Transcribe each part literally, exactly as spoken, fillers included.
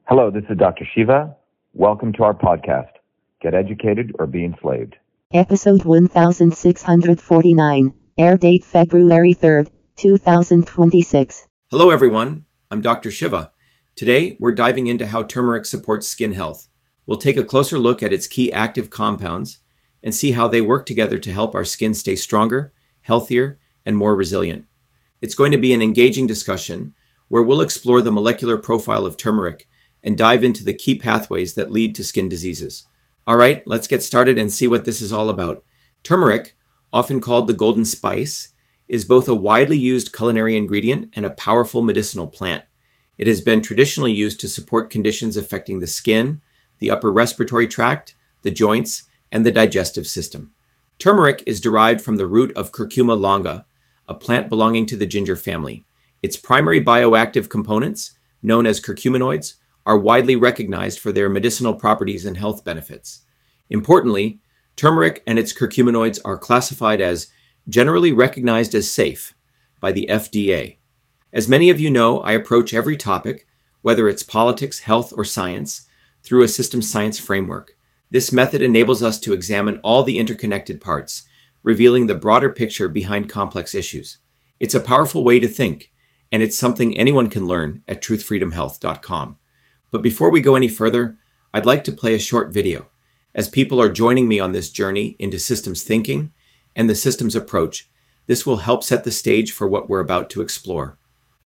Hello, this is Doctor Shiva. Welcome to our podcast, Get Educated or Be Enslaved. Episode one thousand six hundred forty-nine, air date February third, two thousand twenty-six. Hello everyone, I'm Doctor Shiva. Today, we're diving into how turmeric supports skin health. We'll take a closer look at its key active compounds and see how they work together to help our skin stay stronger, healthier, and more resilient. It's going to be an engaging discussion where we'll explore the molecular profile of turmeric and dive into the key pathways that lead to skin diseases. All right, let's get started and see what this is all about. Turmeric, often called the golden spice, is both a widely used culinary ingredient and a powerful medicinal plant. It has been traditionally used to support conditions affecting the skin, the upper respiratory tract, the joints, and the digestive system. Turmeric is derived from the root of Curcuma longa, a plant belonging to the ginger family. Its primary bioactive components, known as curcuminoids, are widely recognized for their medicinal properties and health benefits. Importantly, turmeric and its curcuminoids are classified as generally recognized as safe by the F D A. As many of you know, I approach every topic, whether it's politics, health, or science, through a systems science framework. This method enables us to examine all the interconnected parts, revealing the broader picture behind complex issues. It's a powerful way to think, and it's something anyone can learn at truth freedom health dot com. But before we go any further, I'd like to play a short video, as people are joining me on this journey into systems thinking and the systems approach. This will help set the stage for what we're about to explore.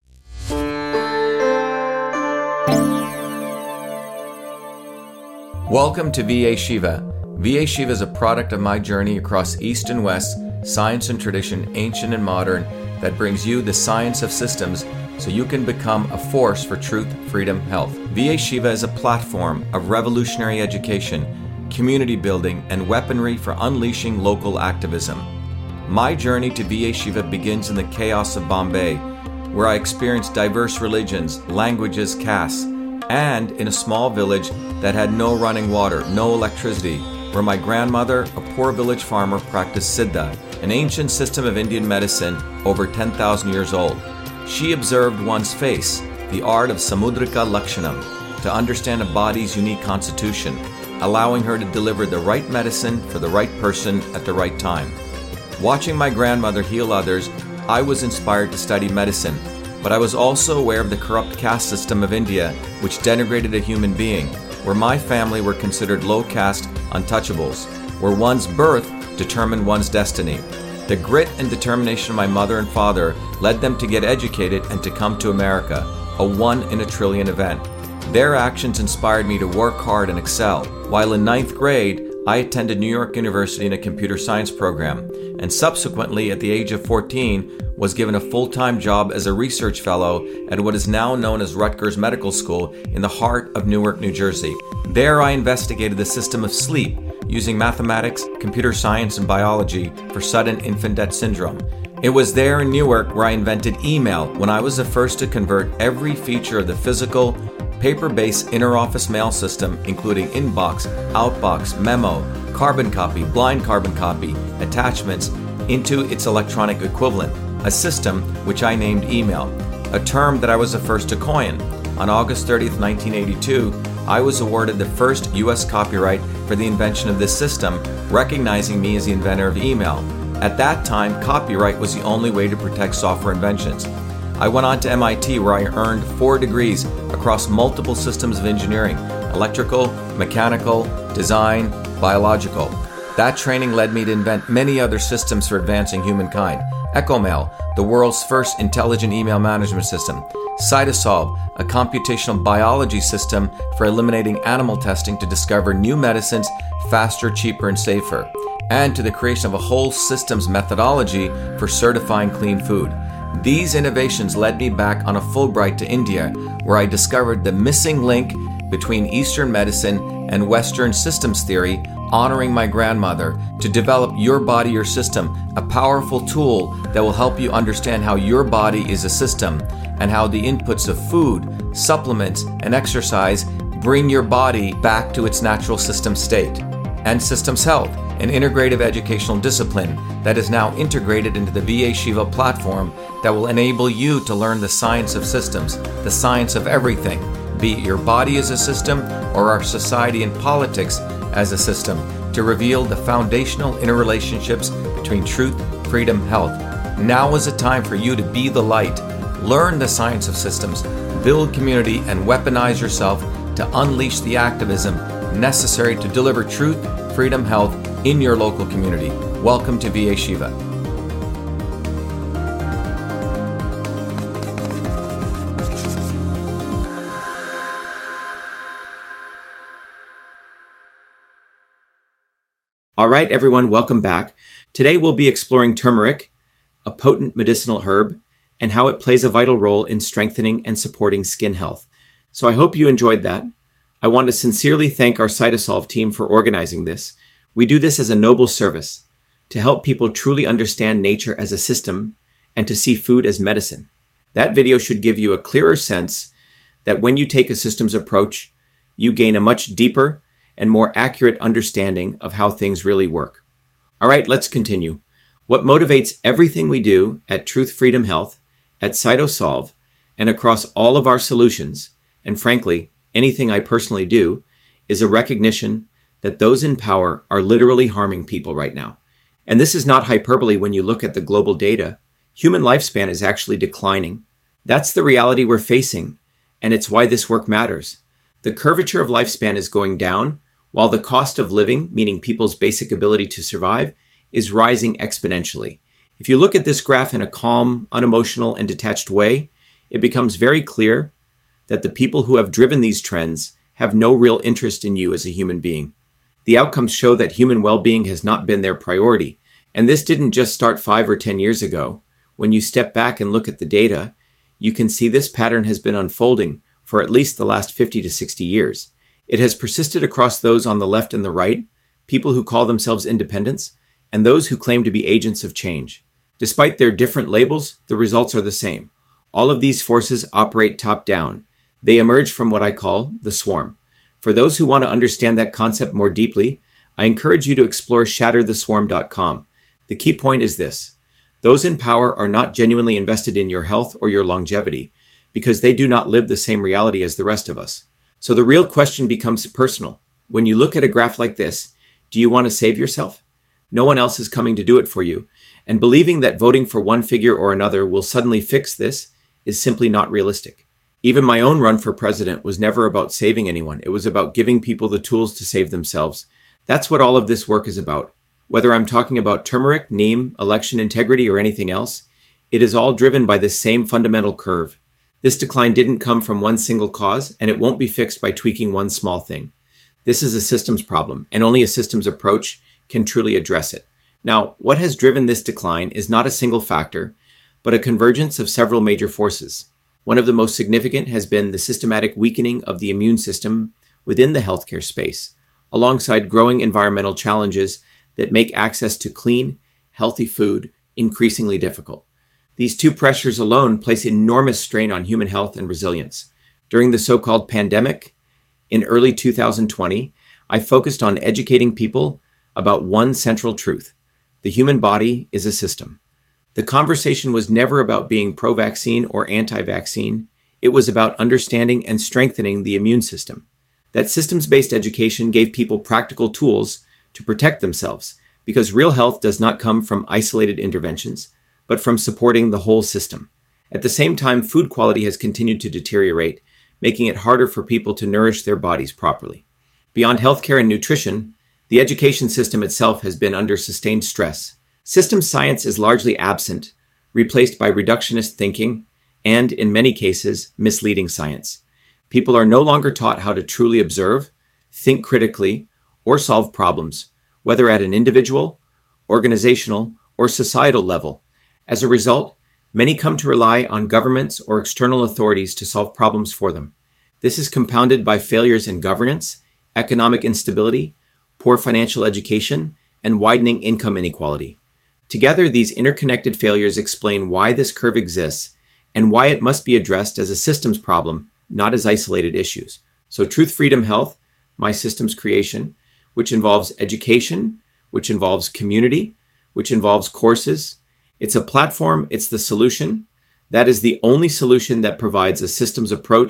Welcome to V A Shiva. V A Shiva is a product of my journey across East and West, science and tradition, ancient and modern, that brings you the science of systems so you can become a force for truth, freedom, health. V A Shiva is a platform of revolutionary education, community building, and weaponry for unleashing local activism. My journey to V A Shiva begins in the chaos of Bombay, where I experienced diverse religions, languages, castes, and in a small village that had no running water, no electricity, where my grandmother, a poor village farmer, practiced Siddha, an ancient system of Indian medicine over ten thousand years old. She observed one's face, the art of Samudrika Lakshanam, to understand a body's unique constitution, allowing her to deliver the right medicine for the right person at the right time. Watching my grandmother heal others, I was inspired to study medicine, but I was also aware of the corrupt caste system of India, which denigrated a human being, where my family were considered low caste untouchables, where one's birth determined one's destiny. The grit and determination of my mother and father led them to get educated and to come to America, a one in a trillion event. Their actions inspired me to work hard and excel. While in ninth grade, I attended New York University in a computer science program, and subsequently at the age of fourteen was given a full-time job as a research fellow at what is now known as Rutgers Medical School in the heart of Newark, New Jersey. There I investigated the system of sleep using mathematics, computer science, and biology for sudden infant death syndrome. It was there in Newark where I invented email, when I was the first to convert every feature of the physical, paper-based interoffice mail system, including inbox, outbox, memo, carbon copy, blind carbon copy, attachments, into its electronic equivalent, a system which I named email, a term that I was the first to coin. On August thirtieth, nineteen eighty-two, I was awarded the first U S copyright for the invention of this system, recognizing me as the inventor of email. At that time, copyright was the only way to protect software inventions. I went on to M I T, where I earned four degrees across multiple systems of engineering: electrical, mechanical, design, biological. That training led me to invent many other systems for advancing humankind. EchoMail, the world's first intelligent email management system. Cytosolve, a computational biology system for eliminating animal testing to discover new medicines faster, cheaper, and safer. And to the creation of a whole systems methodology for certifying clean food. These innovations led me back on a Fulbright to India, where I discovered the missing link between Eastern medicine and Western systems theory, honoring my grandmother, to develop Your Body, Your System, a powerful tool that will help you understand how your body is a system and how the inputs of food, supplements, and exercise bring your body back to its natural system state. And Systems Health, an integrative educational discipline that is now integrated into the V A Shiva platform that will enable you to learn the science of systems, the science of everything, be it your body as a system or our society and politics as a system, to reveal the foundational interrelationships between truth, freedom, health. Now is the time for you to be the light, learn the science of systems, build community, and weaponize yourself to unleash the activism necessary to deliver truth, freedom, health in your local community. Welcome to V A Shiva. All right, everyone, welcome back. Today we'll be exploring turmeric, a potent medicinal herb, and how it plays a vital role in strengthening and supporting skin health. So I hope you enjoyed that. I want to sincerely thank our Cytosolve team for organizing this. We do this as a noble service to help people truly understand nature as a system and to see food as medicine. That video should give you a clearer sense that when you take a systems approach, you gain a much deeper and more accurate understanding of how things really work. All right, let's continue. What motivates everything we do at Truth Freedom Health, at Cytosolve, and across all of our solutions, and frankly, anything I personally do, is a recognition that those in power are literally harming people right now. And this is not hyperbole when you look at the global data. Human lifespan is actually declining. That's the reality we're facing, and it's why this work matters. The curvature of lifespan is going down, while the cost of living, meaning people's basic ability to survive, is rising exponentially. If you look at this graph in a calm, unemotional, and detached way, it becomes very clear that the people who have driven these trends have no real interest in you as a human being. The outcomes show that human well-being has not been their priority, and this didn't just start five or ten years ago. When you step back and look at the data, you can see this pattern has been unfolding for at least the last fifty to sixty years. It has persisted across those on the left and the right, people who call themselves independents, and those who claim to be agents of change. Despite their different labels, the results are the same. All of these forces operate top-down. They emerge from what I call the swarm. For those who want to understand that concept more deeply, I encourage you to explore shatter the swarm dot com. The key point is this: those in power are not genuinely invested in your health or your longevity, because they do not live the same reality as the rest of us. So the real question becomes personal. When you look at a graph like this, do you want to save yourself? No one else is coming to do it for you. And believing that voting for one figure or another will suddenly fix this is simply not realistic. Even my own run for president was never about saving anyone. It was about giving people the tools to save themselves. That's what all of this work is about. Whether I'm talking about turmeric, neem, election integrity, or anything else, it is all driven by this same fundamental curve. This decline didn't come from one single cause, and it won't be fixed by tweaking one small thing. This is a systems problem, and only a systems approach can truly address it. Now, what has driven this decline is not a single factor, but a convergence of several major forces. One of the most significant has been the systematic weakening of the immune system within the healthcare space, alongside growing environmental challenges that make access to clean, healthy food increasingly difficult. These two pressures alone place enormous strain on human health and resilience. During the so-called pandemic, in early two thousand twenty, I focused on educating people about one central truth: the human body is a system. The conversation was never about being pro-vaccine or anti-vaccine. It was about understanding and strengthening the immune system. That systems-based education gave people practical tools to protect themselves, because real health does not come from isolated interventions, but from supporting the whole system. At the same time, food quality has continued to deteriorate, making it harder for people to nourish their bodies properly. Beyond healthcare and nutrition, the education system itself has been under sustained stress. Systems science is largely absent, replaced by reductionist thinking, and, in many cases, misleading science. People are no longer taught how to truly observe, think critically, or solve problems, whether at an individual, organizational, or societal level. As a result, many come to rely on governments or external authorities to solve problems for them. This is compounded by failures in governance, economic instability, poor financial education, and widening income inequality. Together, these interconnected failures explain why this curve exists and why it must be addressed as a systems problem, not as isolated issues. So Truth Freedom Health, my systems creation, which involves education, which involves community, which involves courses. It's a platform, it's the solution. That is the only solution that provides a systems approach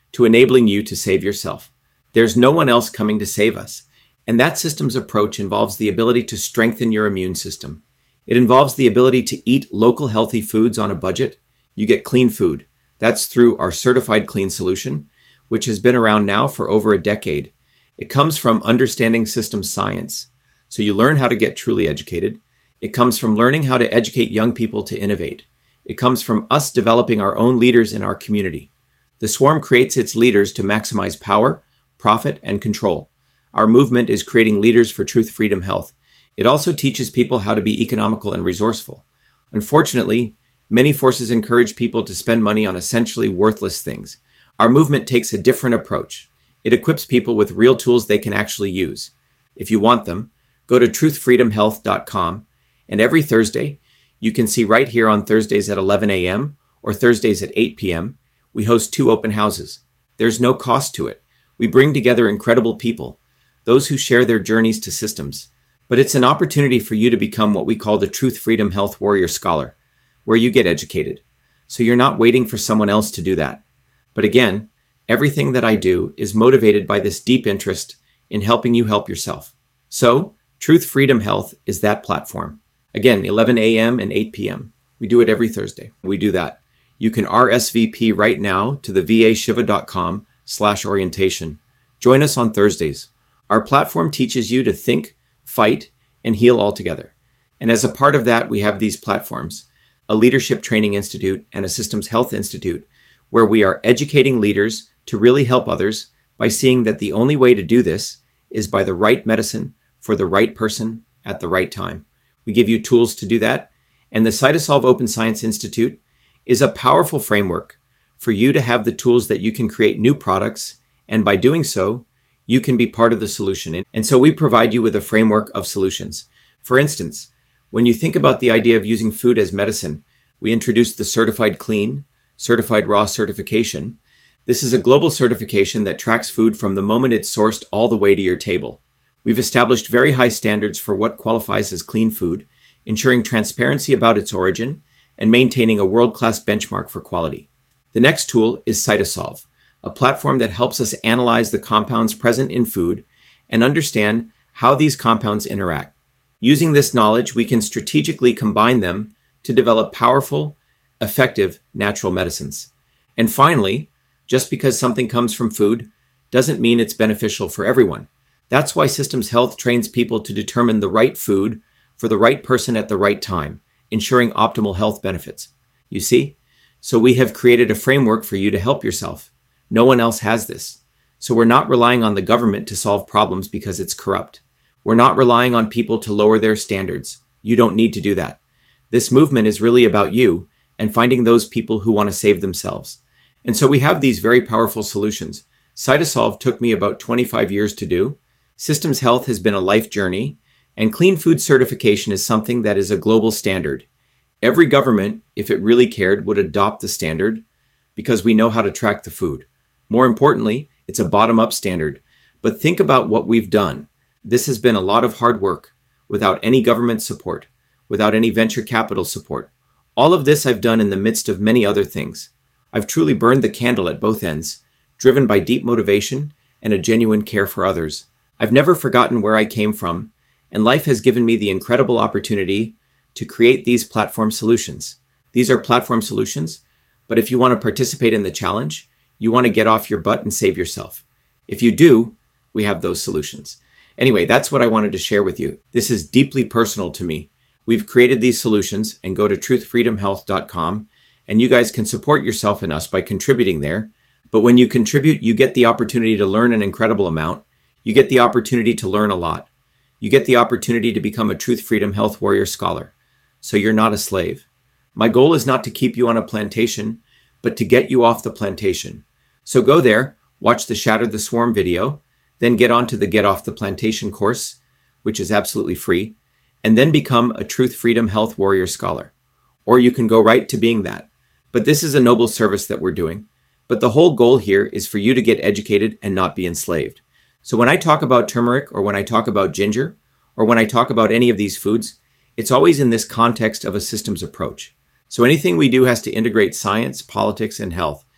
to enabling you to save yourself. There's no one else coming to save us. And that systems approach involves the ability to strengthen your immune system. It involves the ability to eat local healthy foods on a budget. You get clean food. That's through our Certified Clean solution, which has been around now for over a decade. It comes from understanding systems science. So you learn how to get truly educated. It comes from learning how to educate young people to innovate. It comes from us developing our own leaders in our community. The Swarm creates its leaders to maximize power, profit, and control. Our movement is creating leaders for truth, freedom, health. It also teaches people how to be economical and resourceful. Unfortunately, many forces encourage people to spend money on essentially worthless things. Our movement takes a different approach. It equips people with real tools they can actually use. If you want them, go to truth freedom health dot com, and every Thursday, you can see right here on Thursdays at eleven a.m. or Thursdays at eight p.m., we host two open houses. There's no cost to it. We bring together incredible people, those who share their journeys to systems. But it's an opportunity for you to become what we call the Truth, Freedom, Health Warrior Scholar, where you get educated. So you're not waiting for someone else to do that. But again, everything that I do is motivated by this deep interest in helping you help yourself. So Truth, Freedom, Health is that platform. Again, eleven a.m. and eight p.m. We do it every Thursday. We do that. You can R S V P right now to the v a shiva dot com slash orientation. Join us on Thursdays. Our platform teaches you to think, fight, and heal all together. And as a part of that, we have these platforms, a Leadership Training Institute and a Systems Health Institute, where we are educating leaders to really help others by seeing that the only way to do this is by the right medicine for the right person at the right time. We give you tools to do that. And the Cytosolve Open Science Institute is a powerful framework for you to have the tools that you can create new products. And by doing so, you can be part of the solution. And so we provide you with a framework of solutions. For instance, when you think about the idea of using food as medicine, we introduced the Certified Clean, Certified Raw certification. This is a global certification that tracks food from the moment it's sourced all the way to your table. We've established very high standards for what qualifies as clean food, ensuring transparency about its origin and maintaining a world-class benchmark for quality. The next tool is Cytosolve, a platform that helps us analyze the compounds present in food and understand how these compounds interact. Using this knowledge, we can strategically combine them to develop powerful, effective natural medicines. And finally, just because something comes from food doesn't mean it's beneficial for everyone. That's why Systems Health trains people to determine the right food for the right person at the right time, ensuring optimal health benefits. You see? So we have created a framework for you to help yourself. No one else has this. So we're not relying on the government to solve problems because it's corrupt. We're not relying on people to lower their standards. You don't need to do that. This movement is really about you and finding those people who want to save themselves. And so we have these very powerful solutions. Cytosolve took me about twenty-five years to do. Systems Health has been a life journey, and clean food certification is something that is a global standard. Every government, if it really cared, would adopt the standard because we know how to track the food. More importantly, it's a bottom-up standard. But think about what we've done. This has been a lot of hard work without any government support, without any venture capital support. All of this I've done in the midst of many other things. I've truly burned the candle at both ends, driven by deep motivation and a genuine care for others. I've never forgotten where I came from, and life has given me the incredible opportunity to create these platform solutions. These are platform solutions, but if you want to participate in the challenge, you want to get off your butt and save yourself. If you do, we have those solutions. Anyway, that's what I wanted to share with you. This is deeply personal to me. We've created these solutions, and go to truth freedom health dot com, and you guys can support yourself and us by contributing there. But when you contribute, you get the opportunity to learn an incredible amount. You get the opportunity to learn a lot. You get the opportunity to become a Truth, Freedom, Health Warrior Scholar. So you're not a slave. My goal is not to keep you on a plantation, but to get you off the plantation. So go there, watch the Shatter the Swarm video, then get onto the Get Off the Plantation course, which is absolutely free, and then become a Truth, Freedom, Health Warrior Scholar. Or you can go right to being that. But this is a noble service that we're doing. But the whole goal here is for you to get educated and not be enslaved. So when I talk about turmeric, or when I talk about ginger, or when I talk about any of these foods, it's always in this context of a systems approach. So anything we do has to integrate science, politics, and health.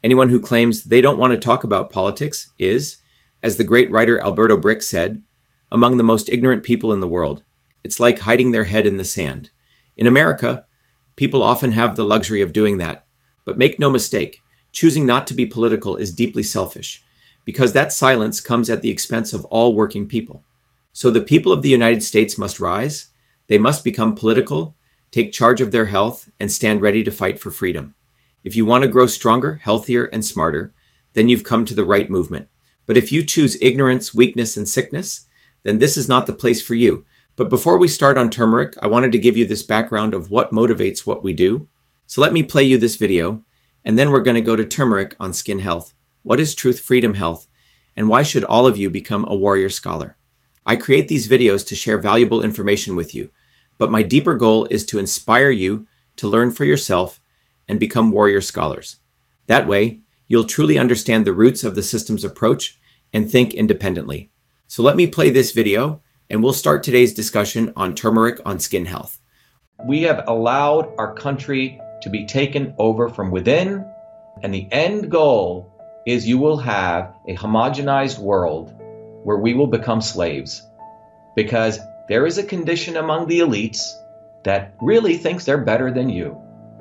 Anyone who claims they don't want to talk about politics is, as the great writer Alberto Brick said, among the most ignorant people in the world. It's like hiding their head in the sand. In America, people often have the luxury of doing that. But make no mistake, choosing not to be political is deeply selfish, because that silence comes at the expense of all working people. So the people of the United States must rise, they must become political, take charge of their health, and stand ready to fight for freedom. If you want to grow stronger, healthier, and smarter, then you've come to the right movement. But if you choose ignorance, weakness, and sickness, then this is not the place for you. But before we start on turmeric, I wanted to give you this background of what motivates what we do. So let me play you this video, and then we're going to go to turmeric on skin health. What is Truth Freedom Health? And why should all of you become a warrior scholar? I create these videos to share valuable information with you, but my deeper goal is to inspire you to learn for yourself and become warrior scholars. That way, you'll truly understand the roots of the system's approach and think independently. So let me play this video, and we'll start today's discussion on turmeric on skin health. We have allowed our country to be taken over from within, and the end goal is you will have a homogenized world where we will become slaves, because there is a condition among the elites that really thinks they're better than you,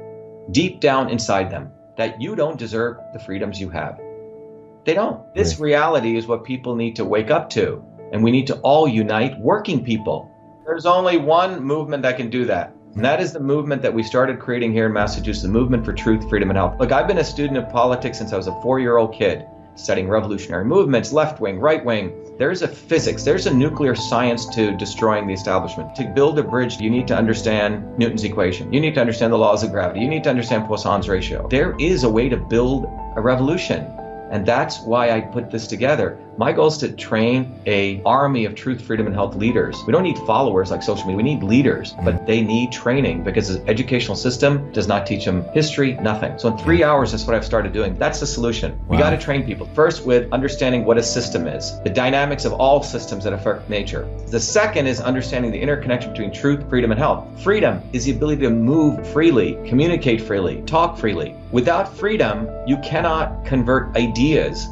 deep down inside them, that you don't deserve the freedoms you have. They don't. This reality is what people need to wake up to, and we need to all unite working people. There's only one movement that can do that, and that is the movement that we started creating here in Massachusetts, the Movement for Truth, Freedom, and Health. Look, I've been a student of politics since I was a four-year-old kid, studying revolutionary movements, left-wing, right-wing. There's a physics, there's a nuclear science to destroying the establishment. To build a bridge, you need to understand Newton's equation. You need to understand the laws of gravity. You need to understand Poisson's ratio. There is a way to build a revolution. And that's why I put this together. My goal is to train an army of truth, freedom, and health leaders. We don't need followers like social media. We need leaders, but they need training because the educational system does not teach them history, nothing. So in three hours, that's what I've started doing. That's the solution. Wow. We got to train people. First, with understanding what a system is, the dynamics of all systems that affect nature. The second is understanding the interconnection between truth, freedom, and health. Freedom is the ability to move freely, communicate freely, talk freely. Without freedom, you cannot convert ideas,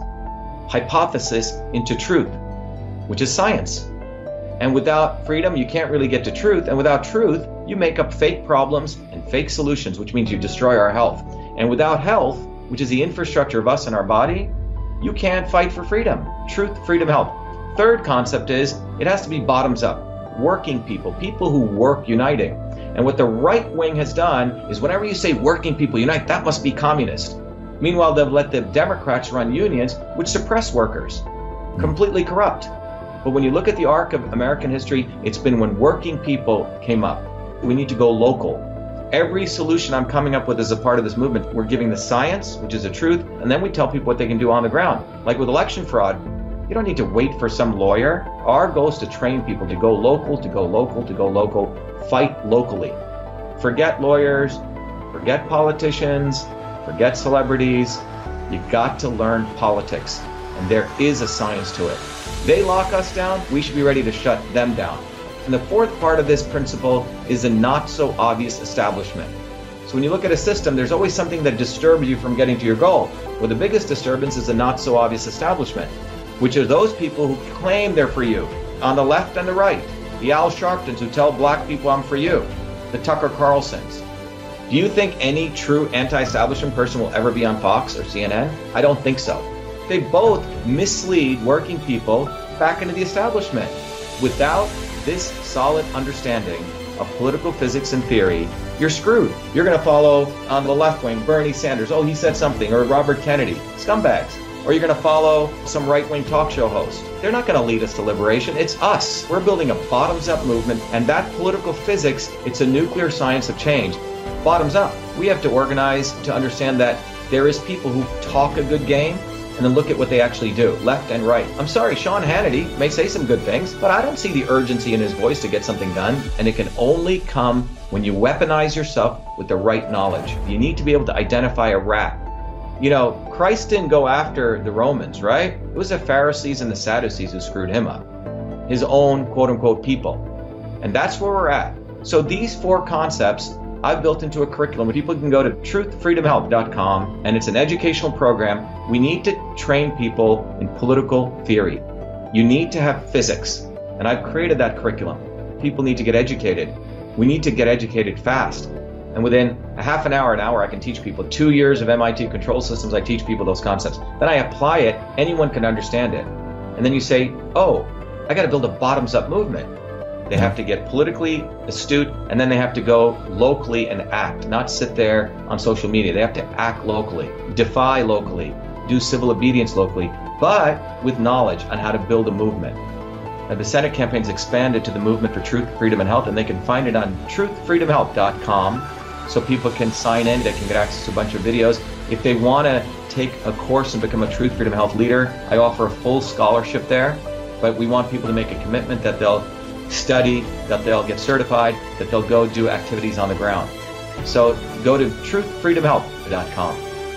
hypothesis into truth, which is science. And without freedom, you can't really get to truth. And without truth, you make up fake problems and fake solutions, which means you destroy our health. And without health, which is the infrastructure of us and our body, you can't fight for freedom. Truth, freedom, health. Third concept is it has to be bottoms up. Working people, people who work uniting. And what the right wing has done is whenever you say working people unite, that must be communist. Meanwhile, they've let the Democrats run unions, which suppress workers, completely corrupt. But when you look at the arc of American history, it's been when working people came up. We need to go local. Every solution I'm coming up with as a part of this movement, we're giving the science, which is the truth, and then we tell people what they can do on the ground. Like with election fraud, you don't need to wait for some lawyer. Our goal is to train people to go local, to go local, to go local, fight locally. Forget lawyers, forget politicians, forget celebrities. You've got to learn politics, and there is a science to it. They lock us down, we should be ready to shut them down. And the fourth part of this principle is a not so obvious establishment. So when you look at a system, there's always something that disturbs you from getting to your goal. Well, the biggest disturbance is a not so obvious establishment, which are those people who claim they're for you, on the left and the right. The Al Sharptons who tell black people I'm for you. The Tucker Carlsons. Do you think any true anti-establishment person will ever be on Fox or C N N? I don't think so. They both mislead working people back into the establishment. Without this solid understanding of political physics and theory, you're screwed. You're going to follow on the left wing Bernie Sanders. Oh, he said something. Or Robert Kennedy. Scumbags. Or you're going to follow some right-wing talk show host. They're not going to lead us to liberation. It's us. We're building a bottoms-up movement, and that political physics, it's a nuclear science of change. Bottoms up. We have to organize to understand that there is people who talk a good game and then look at what they actually do, left and right. I'm sorry, Sean Hannity may say some good things, but I don't see the urgency in his voice to get something done, and it can only come when you weaponize yourself with the right knowledge. You need to be able to identify a rat. You know, Christ didn't go after the Romans, right? It was the Pharisees and the Sadducees who screwed him up. His own quote-unquote people. And that's where we're at. So these four concepts I've built into a curriculum where people can go to truth freedom health dot com, and it's an educational program. We need to train people in political theory. You need to have physics, and I've created that curriculum. People need to get educated. We need to get educated fast. And within a half an hour, an hour, I can teach people. Two years of M I T control systems, I teach people those concepts. Then I apply it, anyone can understand it. And then you say, oh, I got to build a bottoms-up movement. They have to get politically astute, and then they have to go locally and act, not sit there on social media. They have to act locally, defy locally, do civil obedience locally, but with knowledge on how to build a movement. Now, the Senate campaign's expanded to the Movement for Truth, Freedom, and Health, and they can find it on truth freedom health dot com, so people can sign in, they can get access to a bunch of videos. If they want to take a course and become a Truth, Freedom, Health leader, I offer a full scholarship there, but we want people to make a commitment that they'll study, that they'll get certified, that they'll go do activities on the ground. So go to truth freedom health dot com.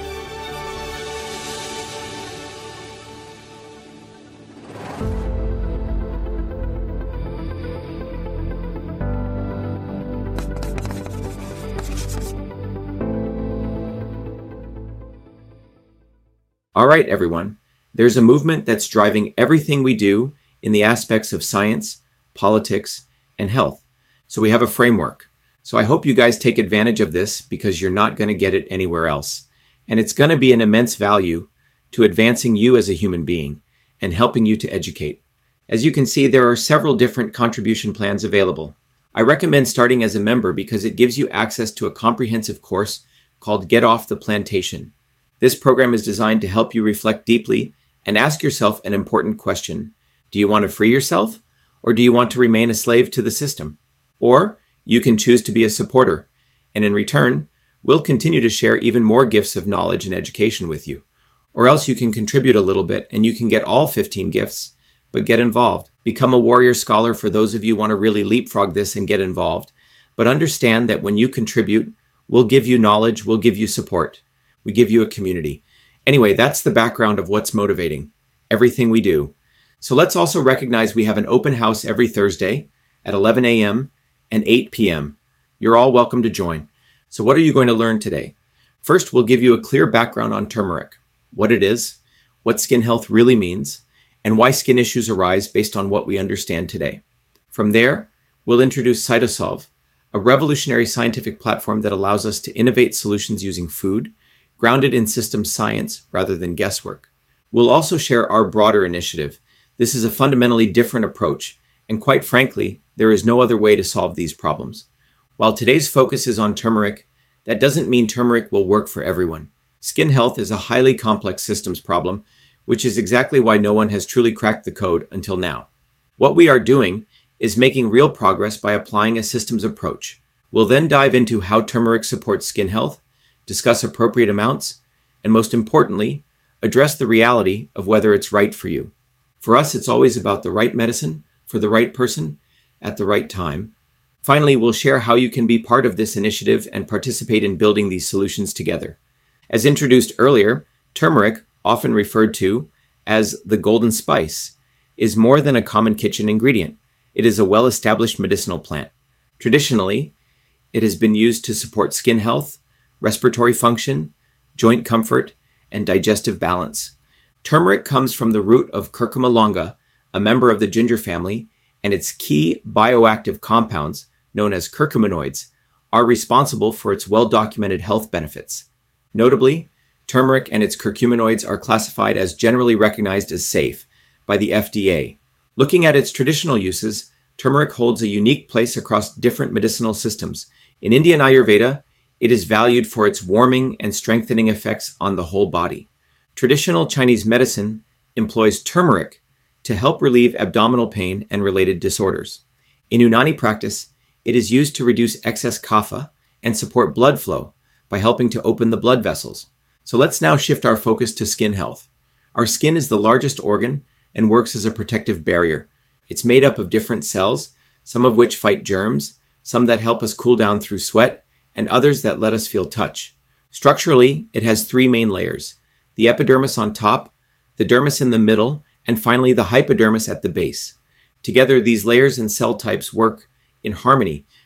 All right, everyone. There's a movement that's driving everything we do in the aspects of science, politics, and health. So we have a framework. So I hope you guys take advantage of this, because you're not going to get it anywhere else. And it's going to be an immense value to advancing you as a human being and helping you to educate. As you can see, there are several different contribution plans available. I recommend starting as a member because it gives you access to a comprehensive course called Get Off the Plantation. This program is designed to help you reflect deeply and ask yourself an important question. Do you want to free yourself? Or do you want to remain a slave to the system? Or you can choose to be a supporter, and in return, we'll continue to share even more gifts of knowledge and education with you. Or else you can contribute a little bit and you can get all fifteen gifts, but get involved. Become a warrior scholar for those of you who want to really leapfrog this and get involved. But understand that when you contribute, we'll give you knowledge, we'll give you support. We give you a community. Anyway, that's the background of what's motivating everything we do. So let's also recognize we have an open house every Thursday at eleven a.m. and eight p.m. You're all welcome to join. So what are you going to learn today? First, we'll give you a clear background on turmeric, what it is, what skin health really means, and why skin issues arise based on what we understand today. From there, we'll introduce Cytosolve, a revolutionary scientific platform that allows us to innovate solutions using food, grounded in systems science rather than guesswork. We'll also share our broader initiative. This is a fundamentally different approach, and quite frankly, there is no other way to solve these problems. While today's focus is on turmeric, that doesn't mean turmeric will work for everyone. Skin health is a highly complex systems problem, which is exactly why no one has truly cracked the code until now. What we are doing is making real progress by applying a systems approach. We'll then dive into how turmeric supports skin health, discuss appropriate amounts, and most importantly, address the reality of whether it's right for you. For us, it's always about the right medicine for the right person at the right time. Finally, we'll share how you can be part of this initiative and participate in building these solutions together. As introduced earlier, turmeric, often referred to as the golden spice, is more than a common kitchen ingredient. It is a well-established medicinal plant. Traditionally, it has been used to support skin health, respiratory function, joint comfort, and digestive balance. Turmeric comes from the root of curcuma longa, a member of the ginger family, and its key bioactive compounds, known as curcuminoids, are responsible for its well-documented health benefits. Notably, turmeric and its curcuminoids are classified as generally recognized as safe by the F D A. Looking at its traditional uses, turmeric holds a unique place across different medicinal systems. In Indian Ayurveda, it is valued for its warming and strengthening effects on the whole body. Traditional Chinese medicine employs turmeric to help relieve abdominal pain and related disorders. In Unani practice, it is used to reduce excess kapha and support blood flow by helping to open the blood vessels. So let's now shift our focus to skin health. Our skin is the largest organ and works as a protective barrier. It's made up of different cells, some of which fight germs, some that help us cool down through sweat, and others that let us feel touch. Structurally, it has three main layers: the epidermis on top, the dermis in the middle, and finally the hypodermis at the base. Together, these layers and cell types work in harmony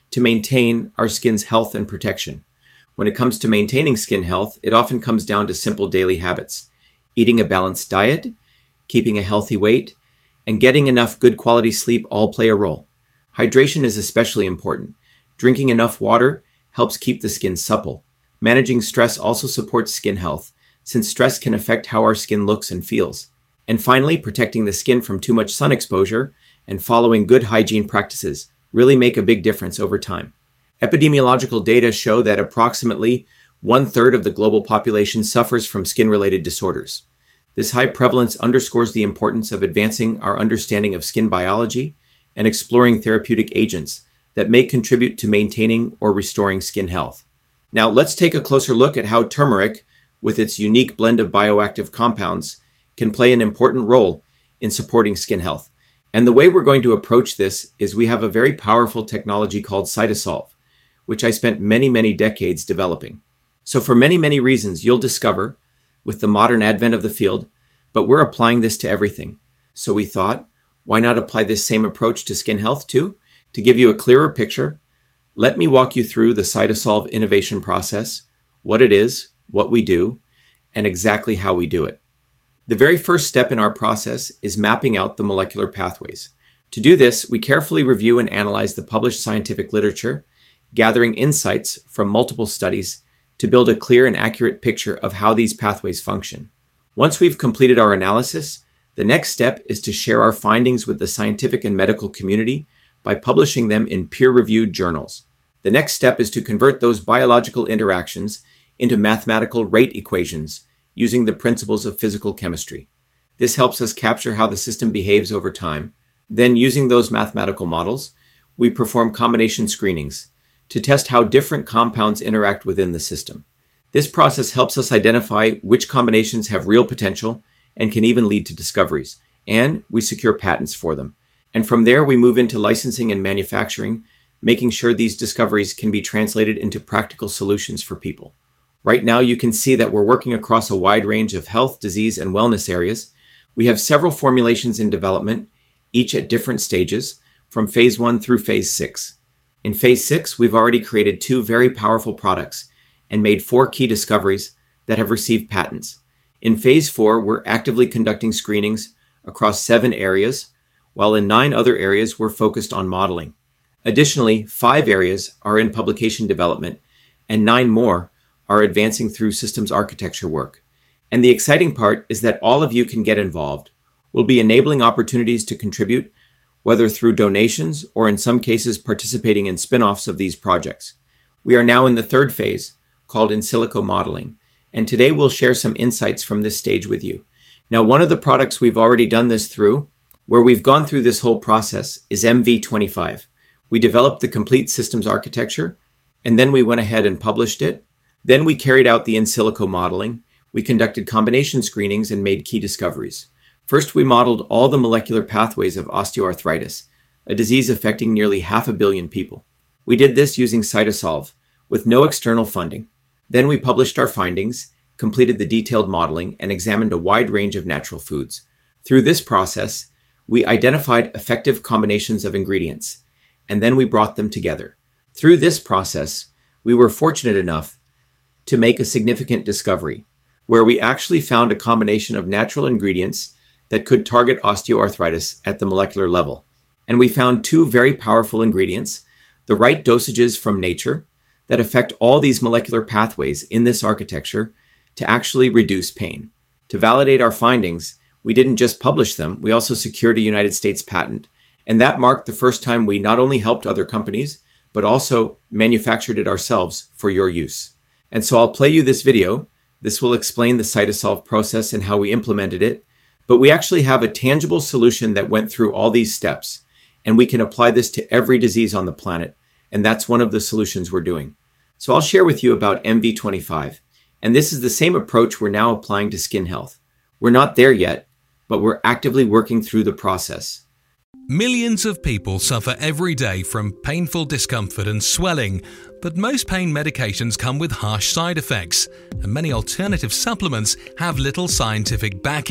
to maintain our skin's health and protection. When it comes to maintaining skin health, it often comes down to simple daily habits. Eating a balanced diet, keeping a healthy weight, and getting enough good quality sleep all play a role. Hydration is especially important. Drinking enough water helps keep the skin supple. Managing stress also supports skin health, since stress can affect how our skin looks and feels. And finally, protecting the skin from too much sun exposure and following good hygiene practices really make a big difference over time. Epidemiological data show that approximately one-third of the global population suffers from skin-related disorders. This high prevalence underscores the importance of advancing our understanding of skin biology and exploring therapeutic agents that may contribute to maintaining or restoring skin health. Now, let's take a closer look at how turmeric, with its unique blend of bioactive compounds, can play an important role in supporting skin health. And the way we're going to approach this is we have a very powerful technology called Cytosolve, which I spent many, many decades developing. So for many, many reasons, you'll discover with the modern advent of the field, but we're applying this to everything. So we thought, why not apply this same approach to skin health too? To give you a clearer picture, let me walk you through the Cytosolve innovation process, what it is, what we do, and exactly how we do it. The very first step in our process is mapping out the molecular pathways. To do this, we carefully review and analyze the published scientific literature, gathering insights from multiple studies to build a clear and accurate picture of how these pathways function. Once we've completed our analysis, the next step is to share our findings with the scientific and medical community by publishing them in peer-reviewed journals. The next step is to convert those biological interactions into mathematical rate equations using the principles of physical chemistry. This helps us capture how the system behaves over time. Then, using those mathematical models, we perform combination screenings to test how different compounds interact within the system. This process helps us identify which combinations have real potential and can even lead to discoveries, and we secure patents for them. And from there, we move into licensing and manufacturing, making sure these discoveries can be translated into practical solutions for people. Right now, you can see that we're working across a wide range of health, disease, and wellness areas. We have several formulations in development, each at different stages, from phase one through phase six. In phase six, we've already created two very powerful products and made four key discoveries that have received patents. In phase four, we're actively conducting screenings across seven areas, while in nine other areas, we're focused on modeling. Additionally, five areas are in publication development, and nine more are advancing through systems architecture work. And the exciting part is that all of you can get involved. We'll be enabling opportunities to contribute, whether through donations or in some cases participating in spin-offs of these projects. We are now in the third phase, called in silico modeling, and today we'll share some insights from this stage with you. Now, one of the products we've already done this through, where we've gone through this whole process, is M V twenty-five. We developed the complete systems architecture, and then we went ahead and published it. Then we carried out the in silico modeling. We conducted combination screenings and made key discoveries. First, we modeled all the molecular pathways of osteoarthritis, a disease affecting nearly half a billion people. We did this using Cytosolve, with no external funding. Then we published our findings, completed the detailed modeling, and examined a wide range of natural foods. Through this process, we identified effective combinations of ingredients, and then we brought them together. Through this process, we were fortunate enough to make a significant discovery, where we actually found a combination of natural ingredients that could target osteoarthritis at the molecular level. And we found two very powerful ingredients, the right dosages from nature that affect all these molecular pathways in this architecture to actually reduce pain. To validate our findings, we didn't just publish them, we also secured a United States patent. And that marked the first time we not only helped other companies, but also manufactured it ourselves for your use. And so I'll play you this video. This will explain the Cytosolve process and how we implemented it. But we actually have a tangible solution that went through all these steps, and we can apply this to every disease on the planet. And that's one of the solutions we're doing. So I'll share with you about M V twenty-five. And this is the same approach we're now applying to skin health. We're not there yet, but we're actively working through the process. Millions of people suffer every day from painful discomfort and swelling, but most pain medications come with harsh side effects, and many alternative supplements have little scientific backing.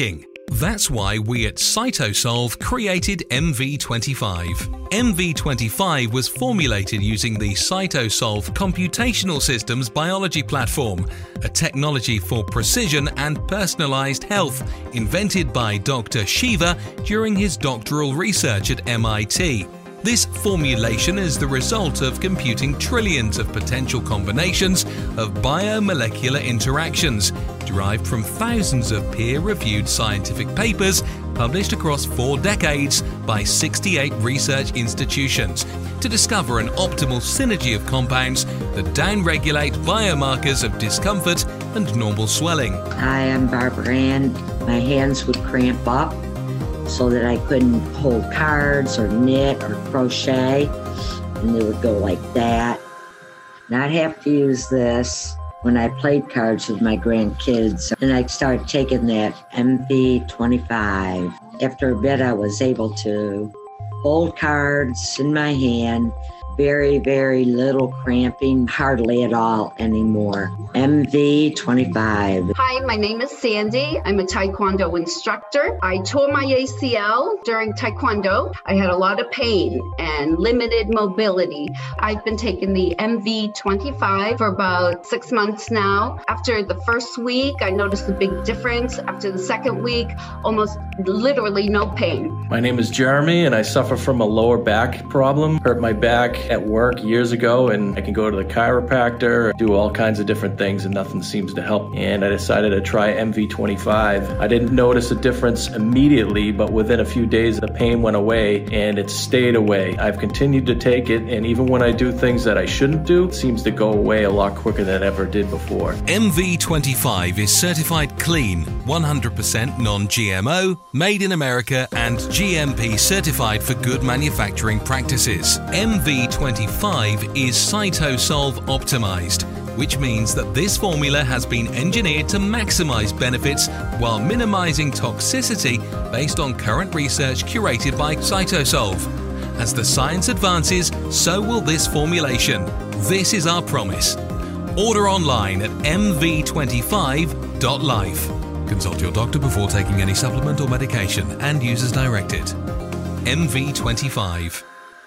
That's why we at Cytosolve created M V twenty-five. M V twenty-five was formulated using the Cytosolve Computational Systems Biology Platform, a technology for precision and personalized health invented by Doctor Shiva during his doctoral research at M I T. This formulation is the result of computing trillions of potential combinations of biomolecular interactions derived from thousands of peer-reviewed scientific papers published across four decades by sixty-eight research institutions to discover an optimal synergy of compounds that downregulate biomarkers of discomfort and normal swelling. Hi, I'm Barbara Ann. My hands would cramp up so that I couldn't hold cards or knit or crochet, and they would go like that. And I'd have to use this when I played cards with my grandkids, and I started taking that M V twenty-five. After a bit, I was able to hold cards in my hand, very, very little cramping, hardly at all anymore. M V twenty-five. Hi, my name is Sandy. I'm a Taekwondo instructor. I tore my A C L during Taekwondo. I had a lot of pain and limited mobility. I've been taking the M V twenty-five for about six months now. After the first week, I noticed a big difference. After the second week, almost literally no pain. My name is Jeremy, and I suffer from a lower back problem. Hurt my back at work years ago, and I can go to the chiropractor, do all kinds of different things, and nothing seems to help. And I decided to try M V twenty-five. I didn't notice a difference immediately, but within a few days the pain went away, and it stayed away. I've continued to take it, and even when I do things that I shouldn't do, it seems to go away a lot quicker than it ever did before. M V twenty-five is certified clean, one hundred percent non-G M O, made in America, and G M P certified for good manufacturing practices. M V twenty-five is Cytosolve optimized, which means that this formula has been engineered to maximize benefits while minimizing toxicity based on current research curated by Cytosolve. As the science advances, so will this formulation. This is our promise. Order online at m v twenty-five dot life. Consult your doctor before taking any supplement or medication and use as directed. M V twenty-five.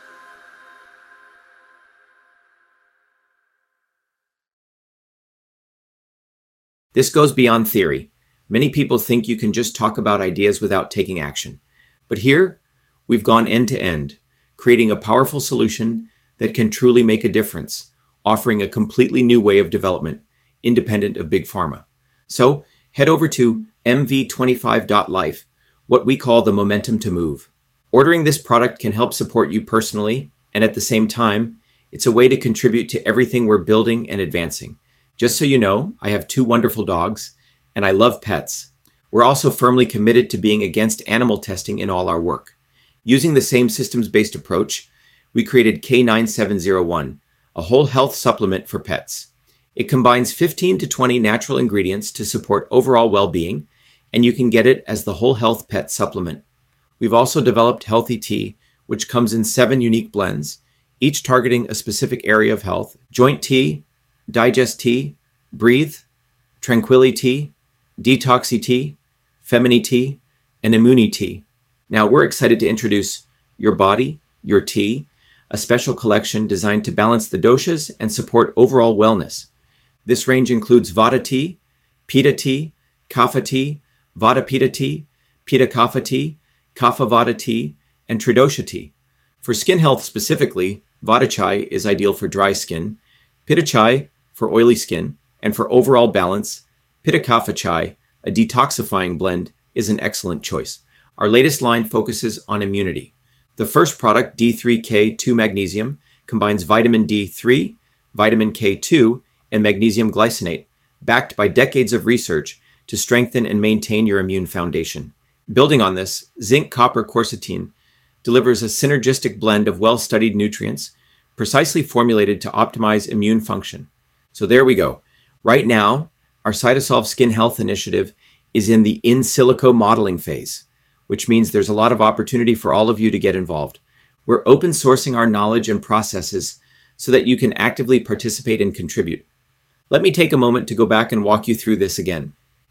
This goes beyond theory. Many people think you can just talk about ideas without taking action. But here, we've gone end to end, creating a powerful solution that can truly make a difference, offering a completely new way of development, independent of big pharma. So, head over to m v twenty-five dot life, what we call the momentum to move. Ordering this product can help support you personally, and at the same time, it's a way to contribute to everything we're building and advancing. Just so you know, I have two wonderful dogs, and I love pets. We're also firmly committed to being against animal testing in all our work. Using the same systems-based approach, we created K nine seven zero one, a whole health supplement for pets. It combines fifteen to twenty natural ingredients to support overall well-being, and you can get it as the Whole Health Pet Supplement. We've also developed Healthy Tea, which comes in seven unique blends, each targeting a specific area of health: joint tea, digest tea, breathe, tranquility tea, detoxy tea, femini tea, and immuni tea. Now we're excited to introduce Your Body, Your Tea, a special collection designed to balance the doshas and support overall wellness. This range includes Vata tea, Pitta tea, Kapha tea, Vata Pitta tea, Pitta Kapha tea, Kapha Vata tea, and Tridosha tea. For skin health specifically, Vata chai is ideal for dry skin, Pitta chai for oily skin, and for overall balance, Pitta Kapha chai, a detoxifying blend, is an excellent choice. Our latest line focuses on immunity. The first product, D three K two Magnesium, combines vitamin D three, vitamin K two, and magnesium glycinate, backed by decades of research to strengthen and maintain your immune foundation. Building on this, zinc copper quercetin delivers a synergistic blend of well-studied nutrients precisely formulated to optimize immune function. So there we go. Right now, our Cytosolve Skin Health Initiative is in the in silico modeling phase, which means there's a lot of opportunity for all of you to get involved. We're open sourcing our knowledge and processes so that you can actively participate and contribute. Let me take a moment to go back and walk you through this again.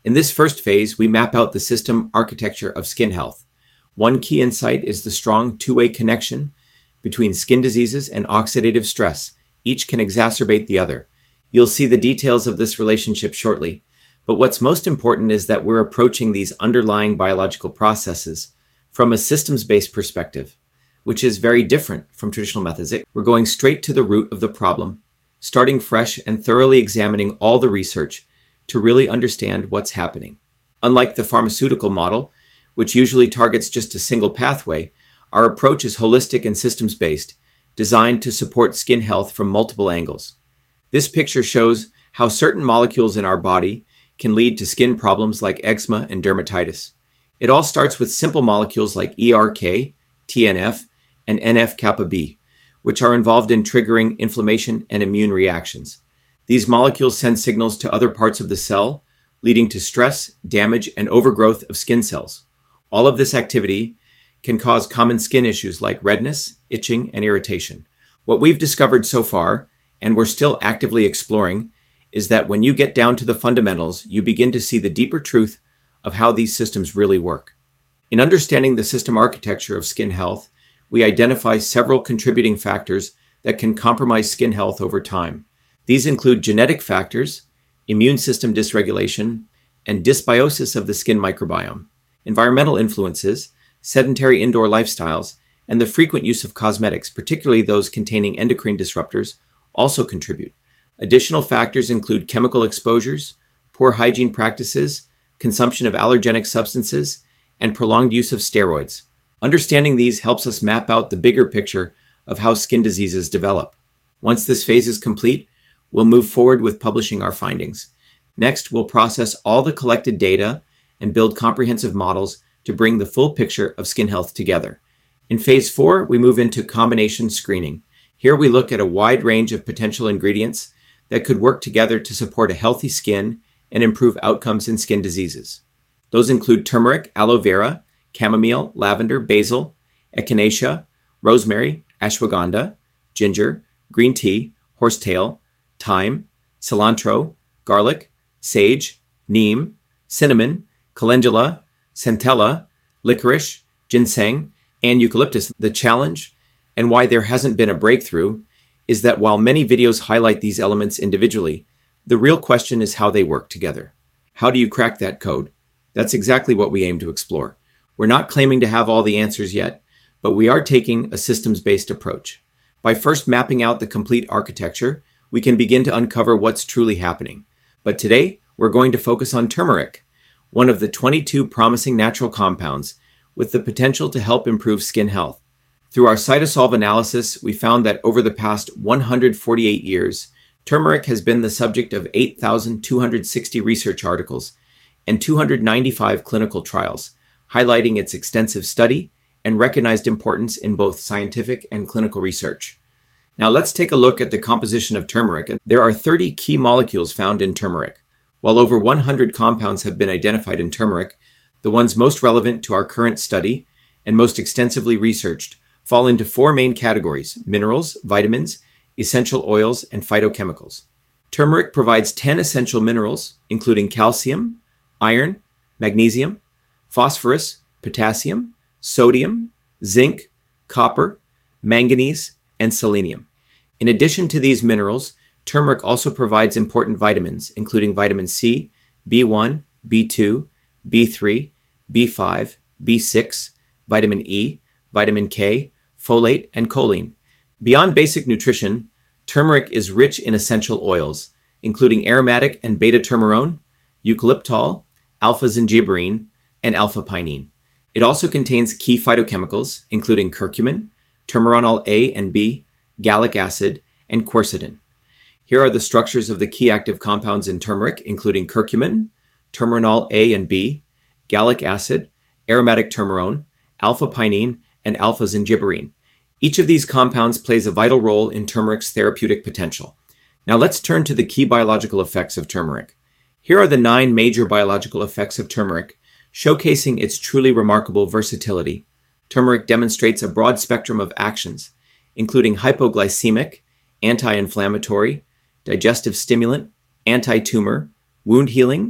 In this first phase, we map out the system architecture of skin health. One key insight is the strong two-way connection between skin diseases and oxidative stress. Each can exacerbate the other. You'll see the details of this relationship shortly, but what's most important is that we're approaching these underlying biological processes from a systems-based perspective, which is very different from traditional methods. We're going straight to the root of the problem, starting fresh and thoroughly examining all the research to really understand what's happening. Unlike the pharmaceutical model, which usually targets just a single pathway, our approach is holistic and systems-based, designed to support skin health from multiple angles. This picture shows how certain molecules in our body can lead to skin problems like eczema and dermatitis. It all starts with simple molecules like E R K, T N F, and N F kappa B, which are involved in triggering inflammation and immune reactions. These molecules send signals to other parts of the cell, leading to stress, damage, and overgrowth of skin cells. All of this activity can cause common skin issues like redness, itching, and irritation. What we've discovered so far, and we're still actively exploring, is that when you get down to the fundamentals, you begin to see the deeper truth of how these systems really work. In understanding the system architecture of skin health, we identify several contributing factors that can compromise skin health over time. These include genetic factors, immune system dysregulation, and dysbiosis of the skin microbiome, environmental influences, sedentary indoor lifestyles, and the frequent use of cosmetics, particularly those containing endocrine disruptors, also contribute. Additional factors include chemical exposures, poor hygiene practices, consumption of allergenic substances, and prolonged use of steroids. Understanding these helps us map out the bigger picture of how skin diseases develop. Once this phase is complete, we'll move forward with publishing our findings. Next, we'll process all the collected data and build comprehensive models to bring the full picture of skin health together. In phase four, we move into combination screening. Here we look at a wide range of potential ingredients that could work together to support a healthy skin and improve outcomes in skin diseases. Those include turmeric, aloe vera, chamomile, lavender, basil, echinacea, rosemary, ashwagandha, ginger, green tea, horsetail, thyme, cilantro, garlic, sage, neem, cinnamon, calendula, centella, licorice, ginseng, and eucalyptus. The challenge, and why there hasn't been a breakthrough, is that while many videos highlight these elements individually, the real question is how they work together. How do you crack that code? That's exactly what we aim to explore. We're not claiming to have all the answers yet, but we are taking a systems-based approach. By first mapping out the complete architecture, we can begin to uncover what's truly happening. But today, we're going to focus on turmeric, one of the twenty-two promising natural compounds with the potential to help improve skin health. Through our CytoSolve analysis, we found that over the past one hundred forty-eight years, turmeric has been the subject of eight thousand two hundred sixty research articles and two hundred ninety-five clinical trials, highlighting its extensive study and recognized importance in both scientific and clinical research. Now let's take a look at the composition of turmeric. There are thirty key molecules found in turmeric. While over one hundred compounds have been identified in turmeric, the ones most relevant to our current study and most extensively researched fall into four main categories: minerals, vitamins, essential oils, and phytochemicals. Turmeric provides ten essential minerals, including calcium, iron, magnesium, phosphorus, potassium, sodium, zinc, copper, manganese, and selenium. In addition to these minerals, turmeric also provides important vitamins, including vitamin C, B one, B two, B three, B five, B six, vitamin E, vitamin K, folate, and choline. Beyond basic nutrition, turmeric is rich in essential oils, including aromatic and beta-turmerone, eucalyptol, alpha-zingiberine, and alpha-pinene. It also contains key phytochemicals, including curcumin, turmeronol A and B, gallic acid, and quercetin. Here are the structures of the key active compounds in turmeric, including curcumin, turmeronol A and B, gallic acid, aromatic turmerone, alpha-pinene, and alpha-zingiberine. Each of these compounds plays a vital role in turmeric's therapeutic potential. Now let's turn to the key biological effects of turmeric. Here are the nine major biological effects of turmeric, showcasing its truly remarkable versatility. Turmeric demonstrates a broad spectrum of actions, including hypoglycemic, anti-inflammatory, digestive stimulant, anti-tumor, wound healing,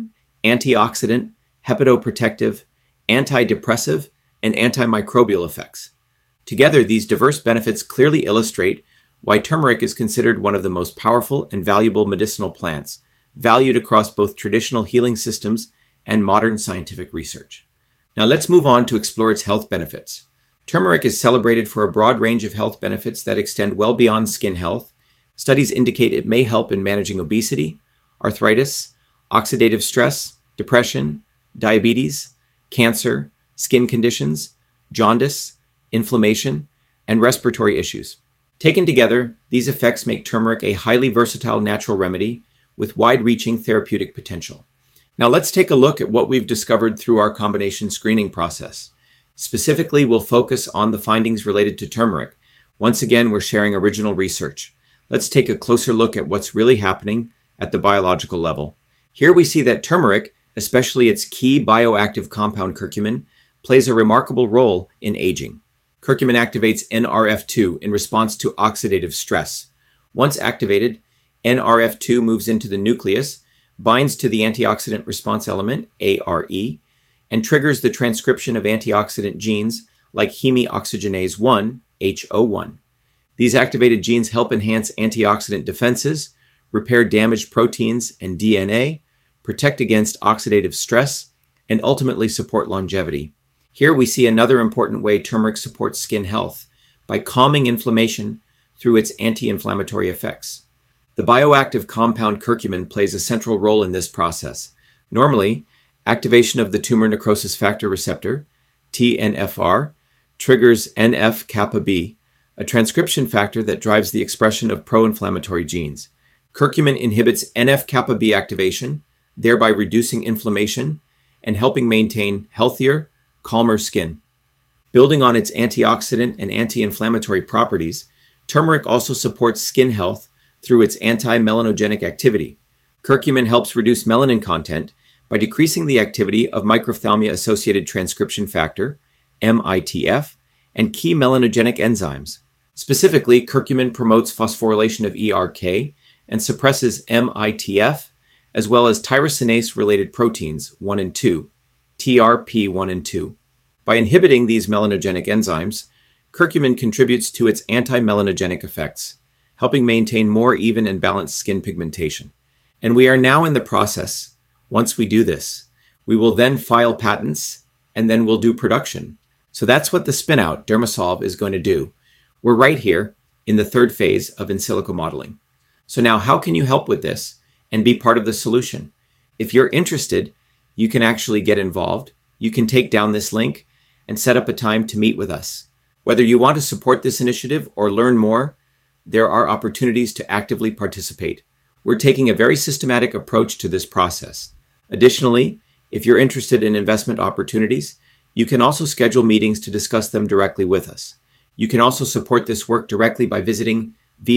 antioxidant, hepatoprotective, antidepressive, and antimicrobial effects. Together, these diverse benefits clearly illustrate why turmeric is considered one of the most powerful and valuable medicinal plants, valued across both traditional healing systems and modern scientific research. Now let's move on to explore its health benefits. Turmeric is celebrated for a broad range of health benefits that extend well beyond skin health. Studies indicate it may help in managing obesity, arthritis, oxidative stress, depression, diabetes, cancer, skin conditions, jaundice, inflammation, and respiratory issues. Taken together, these effects make turmeric a highly versatile natural remedy with wide-reaching therapeutic potential. Now let's take a look at what we've discovered through our combination screening process. Specifically, we'll focus on the findings related to turmeric. Once again, we're sharing original research. Let's take a closer look at what's really happening at the biological level. Here we see that turmeric, especially its key bioactive compound curcumin, plays a remarkable role in aging. Curcumin activates N R F two in response to oxidative stress. Once activated, N R F two moves into the nucleus, binds to the antioxidant response element, A R E, and triggers the transcription of antioxidant genes like hemioxygenase one, H O one. These activated genes help enhance antioxidant defenses, repair damaged proteins and D N A, protect against oxidative stress, and ultimately support longevity. Here we see another important way turmeric supports skin health, by calming inflammation through its anti-inflammatory effects. The bioactive compound curcumin plays a central role in this process. Normally, activation of the tumor necrosis factor receptor, T N F R, triggers N F kappa B, a transcription factor that drives the expression of pro-inflammatory genes. Curcumin inhibits N F kappa B activation, thereby reducing inflammation and helping maintain healthier, calmer skin. Building on its antioxidant and anti-inflammatory properties, turmeric also supports skin health through its anti-melanogenic activity. Curcumin helps reduce melanin content by decreasing the activity of microphthalmia-associated transcription factor, M I T F, and key melanogenic enzymes. Specifically, curcumin promotes phosphorylation of E R K and suppresses M I T F, as well as tyrosinase-related proteins one and two, T R P one and two. By inhibiting these melanogenic enzymes, curcumin contributes to its anti-melanogenic effects, helping maintain more even and balanced skin pigmentation. And we are now in the process. Once we do this, we will then file patents, and then we'll do production. So that's what the spin-out Dermasolv is going to do. We're right here in the third phase of in silico modeling. So now how can you help with this and be part of the solution? If you're interested, you can actually get involved. You can take down this link and set up a time to meet with us. Whether you want to support this initiative or learn more, there are opportunities to actively participate. We're taking a very systematic approach to this process. Additionally, if you're interested in investment opportunities, you can also schedule meetings to discuss them directly with us. You can also support this work directly by visiting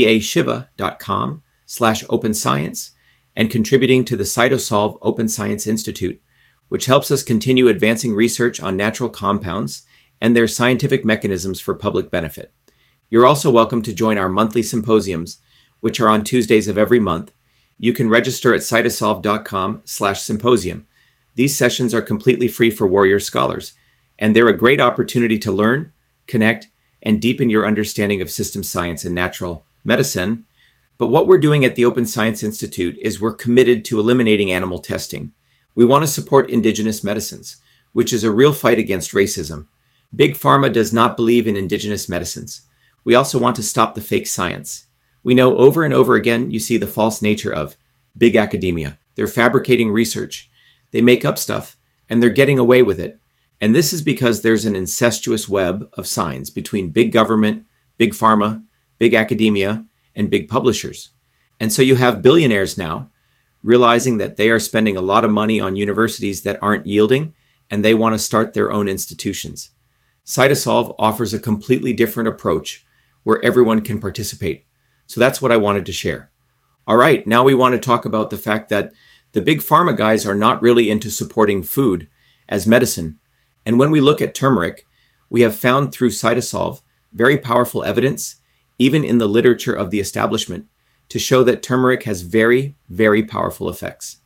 vashiva.com slash open science and contributing to the CytoSolve Open Science Institute, which helps us continue advancing research on natural compounds and their scientific mechanisms for public benefit. You're also welcome to join our monthly symposiums, which are on Tuesdays of every month. You can register at cytosolve.com slash symposium. These sessions are completely free for Warrior Scholars, and they're a great opportunity to learn, connect, and deepen your understanding of systems science and natural medicine. But what we're doing at the Open Science Institute is we're committed to eliminating animal testing. We want to support indigenous medicines, which is a real fight against racism. Big Pharma does not believe in indigenous medicines. We also want to stop the fake science. We know over and over again you see the false nature of big academia. They're fabricating research. They make up stuff, and they're getting away with it. And this is because there's an incestuous web of signs between big government, big pharma, big academia, and big publishers. And so you have billionaires now realizing that they are spending a lot of money on universities that aren't yielding, and they want to start their own institutions. CytoSolve offers a completely different approach where everyone can participate. So that's what I wanted to share. All right, now we want to talk about the fact that the big pharma guys are not really into supporting food as medicine. And when we look at turmeric, we have found through CytoSolve very powerful evidence, even in the literature of the establishment, to show that turmeric has very, very powerful effects.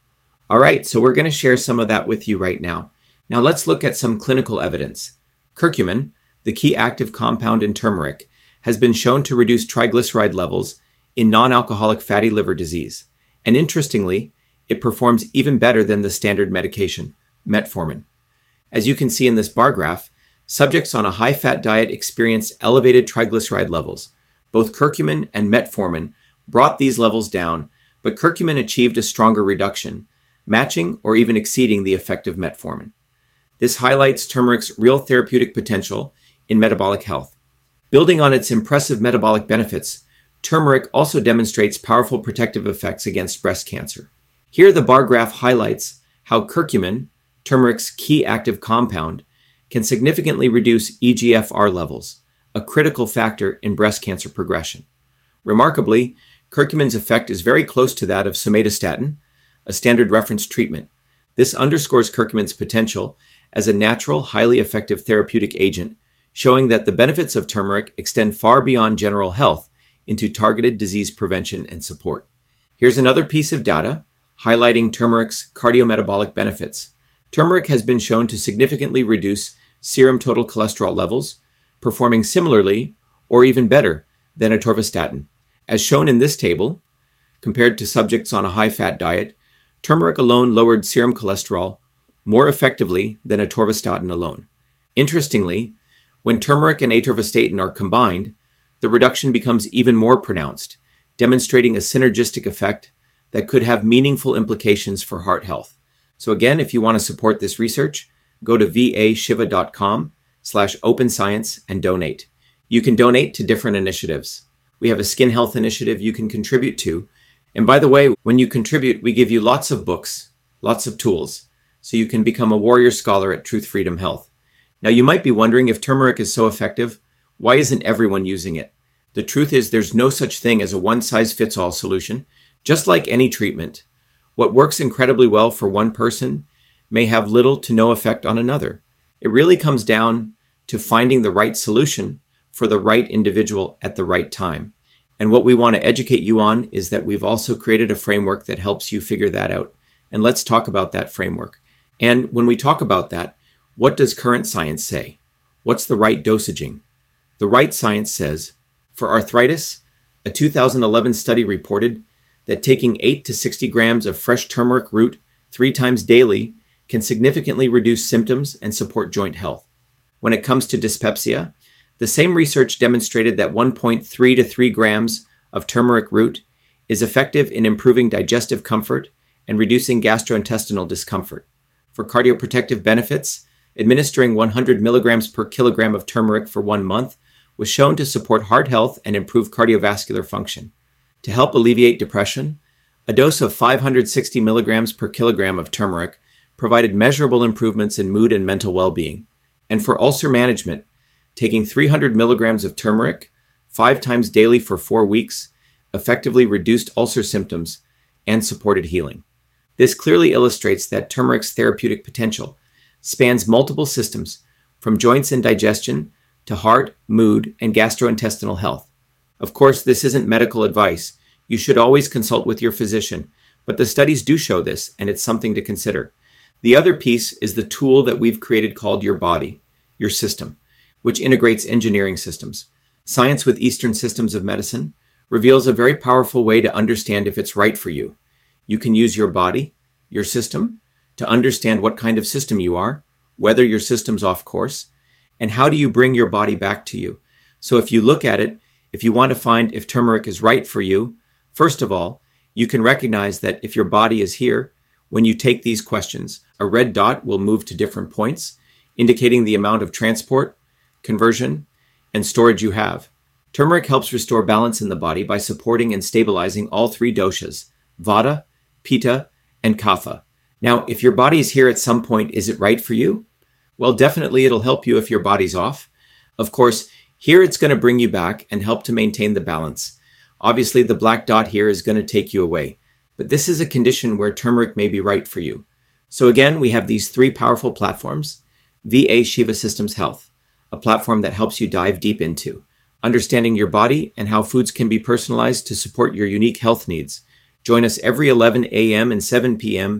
All right, so we're going to share some of that with you right now. Now let's look at some clinical evidence. Curcumin, the key active compound in turmeric, has been shown to reduce triglyceride levels in non-alcoholic fatty liver disease. And interestingly, it performs even better than the standard medication, metformin. As you can see in this bar graph, subjects on a high-fat diet experienced elevated triglyceride levels. Both curcumin and metformin brought these levels down, but curcumin achieved a stronger reduction, matching or even exceeding the effect of metformin. This highlights turmeric's real therapeutic potential in metabolic health. Building on its impressive metabolic benefits, turmeric also demonstrates powerful protective effects against breast cancer. Here, the bar graph highlights how curcumin, turmeric's key active compound, can significantly reduce E G F R levels, a critical factor in breast cancer progression. Remarkably, curcumin's effect is very close to that of somatostatin, a standard reference treatment. This underscores curcumin's potential as a natural, highly effective therapeutic agent, showing that the benefits of turmeric extend far beyond general health into targeted disease prevention and support. Here's another piece of data highlighting turmeric's cardiometabolic benefits. Turmeric has been shown to significantly reduce serum total cholesterol levels, performing similarly or even better than atorvastatin. As shown in this table, compared to subjects on a high-fat diet, turmeric alone lowered serum cholesterol more effectively than atorvastatin alone. Interestingly, when turmeric and atorvastatin are combined, the reduction becomes even more pronounced, demonstrating a synergistic effect that could have meaningful implications for heart health. So again, if you want to support this research, go to vashiva.com slash open science and donate. You can donate to different initiatives. We have a skin health initiative you can contribute to. And by the way, when you contribute, we give you lots of books, lots of tools, so you can become a warrior scholar at Truth Freedom Health. Now, you might be wondering, if turmeric is so effective, why isn't everyone using it? The truth is, there's no such thing as a one-size-fits-all solution. Just like any treatment, what works incredibly well for one person may have little to no effect on another. It really comes down to finding the right solution for the right individual at the right time. And what we want to educate you on is that we've also created a framework that helps you figure that out. And let's talk about that framework. And when we talk about that, what does current science say? What's the right dosaging? The right science says, for arthritis, a two thousand eleven study reported that taking eight to sixty grams of fresh turmeric root three times daily can significantly reduce symptoms and support joint health. When it comes to dyspepsia, the same research demonstrated that one point three to three grams of turmeric root is effective in improving digestive comfort and reducing gastrointestinal discomfort. For cardioprotective benefits, administering one hundred milligrams per kilogram of turmeric for one month was shown to support heart health and improve cardiovascular function. To help alleviate depression, a dose of five hundred sixty milligrams per kilogram of turmeric provided measurable improvements in mood and mental well-being. And for ulcer management, taking three hundred milligrams of turmeric five times daily for four weeks effectively reduced ulcer symptoms and supported healing. This clearly illustrates that turmeric's therapeutic potential spans multiple systems, from joints and digestion to heart, mood, and gastrointestinal health. Of course, this isn't medical advice. You should always consult with your physician, but the studies do show this, and it's something to consider. The other piece is the tool that we've created called your body, your system, which integrates engineering systems. Science with Eastern Systems of Medicine reveals a very powerful way to understand if it's right for you. You can use your body, your system, to understand what kind of system you are, whether your system's off course, and how do you bring your body back to you. So if you look at it, if you want to find if turmeric is right for you, first of all, you can recognize that if your body is here, when you take these questions, a red dot will move to different points, indicating the amount of transport, conversion, and storage you have. Turmeric helps restore balance in the body by supporting and stabilizing all three doshas, Vata, Pitta, and Kapha. Now, if your body is here at some point, is it right for you? Well, definitely it'll help you if your body's off. Of course, here it's going to bring you back and help to maintain the balance. Obviously, the black dot here is going to take you away, but this is a condition where turmeric may be right for you. So again, we have these three powerful platforms. V A Shiva Systems Health, a platform that helps you dive deep into understanding your body and how foods can be personalized to support your unique health needs. Join us every eleven a.m. and seven p.m.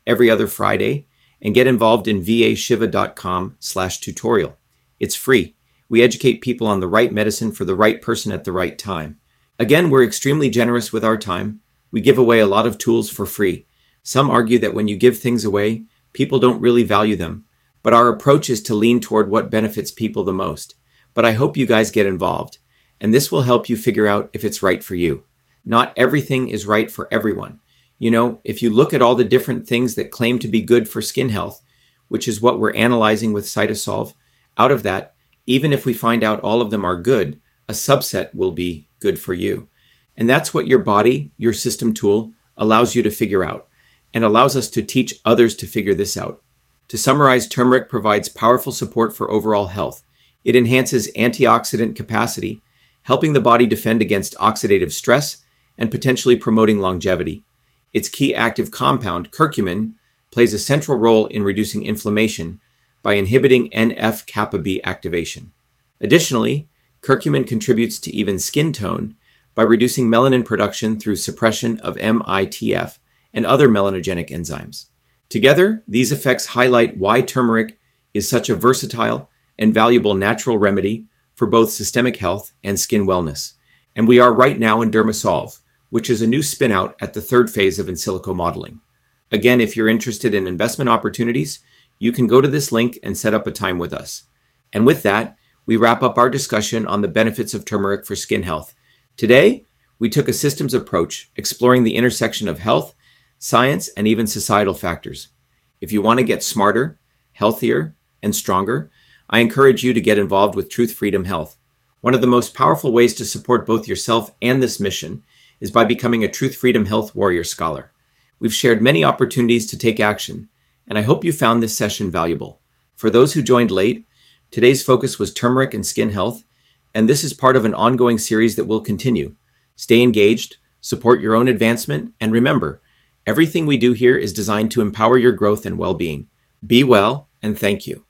every other Friday and get involved in v a shiva dot com slash tutorial. It's free. We educate people on the right medicine for the right person at the right time. Again, we're extremely generous with our time. We give away a lot of tools for free. Some argue that when you give things away, people don't really value them. But our approach is to lean toward what benefits people the most. But I hope you guys get involved, and this will help you figure out if it's right for you. Not everything is right for everyone. You know, if you look at all the different things that claim to be good for skin health, which is what we're analyzing with CytoSolve, out of that, even if we find out all of them are good, a subset will be good for you. And that's what your body, your system tool, allows you to figure out, and allows us to teach others to figure this out. To summarize, turmeric provides powerful support for overall health. It enhances antioxidant capacity, helping the body defend against oxidative stress and potentially promoting longevity. Its key active compound, curcumin, plays a central role in reducing inflammation by inhibiting N F kappa B activation. Additionally, curcumin contributes to even skin tone by reducing melanin production through suppression of M I T F and other melanogenic enzymes. Together, these effects highlight why turmeric is such a versatile and valuable natural remedy for both systemic health and skin wellness. And we are right now in DermaSolve, which is a new spin-out at the third phase of in silico modeling. Again, if you're interested in investment opportunities, you can go to this link and set up a time with us. And with that, we wrap up our discussion on the benefits of turmeric for skin health. Today, we took a systems approach, exploring the intersection of health, science, and even societal factors. If you want to get smarter, healthier, and stronger, I encourage you to get involved with Truth Freedom Health. One of the most powerful ways to support both yourself and this mission is by becoming a Truth Freedom Health Warrior Scholar. We've shared many opportunities to take action, and I hope you found this session valuable. For those who joined late, today's focus was turmeric and skin health, and this is part of an ongoing series that will continue. Stay engaged, support your own advancement, and remember, everything we do here is designed to empower your growth and well-being. Be well, and thank you.